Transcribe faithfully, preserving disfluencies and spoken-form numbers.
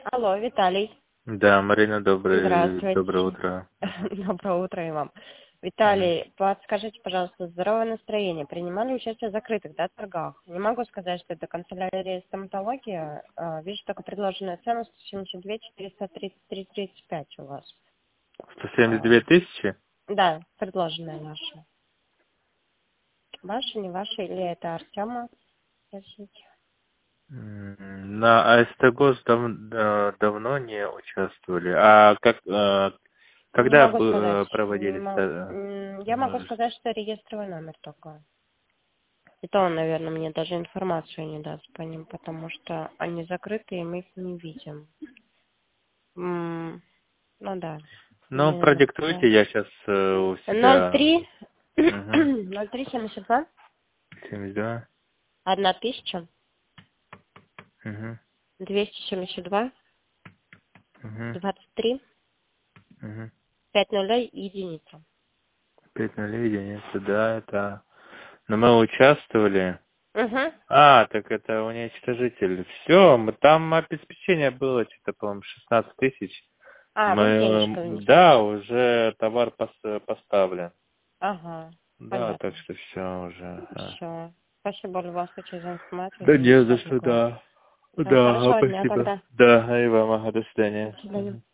Алло, Виталий. Да, Марина, доброе, доброе Здравствуйте. утро. Доброе утро и вам. Мгм. Виталий, подскажите, пожалуйста, здоровое настроение. Принимали участие в закрытых, да, торгах? Не могу сказать, что это канцелярия и стоматология. А, Вижу только предложенную цену сто семьдесят два четыреста тридцать три тридцать пять у вас. сто семьдесят А, две тысячи? Да, предложенная ваша. Ваша, не ваша, или это Артема? Спросите. М, На АСТГОС дав- да, давно не участвовали. А как, э, Не когда могу бы, сказать. э, Не проводились? мо- э, м, Я могу Можешь? сказать, что реестровый номер только. И то он, наверное, мне даже информацию не даст по ним, потому что они закрыты, и мы их не видим. М, Ну да, Ну, мне надо сказать. продиктуйте, я сейчас у Ноль себя. три Угу. ноль три семьдесят два семьдесят два. одна тысяча Угу. двести семьдесят два Угу. двадцать три Угу. пять нулей единица. Пять нулей единицы, да, это. Но мы участвовали. Угу. А, так это уничтожитель. Все, мы там обеспечение было, что-то, по-моему, шестнадцать тысяч. А, Мы, вы денежку э, внесли. да, уже товар пос- поставлен. Ага, Да, так понятно. что все уже. а. Все. Спасибо, Льва, за информацию. Да Извините не за за что, беспокойство. да. Всего Да, хорошего дня спасибо. тогда. Да, и вам, ага, до До свидания. свидания. Мгм.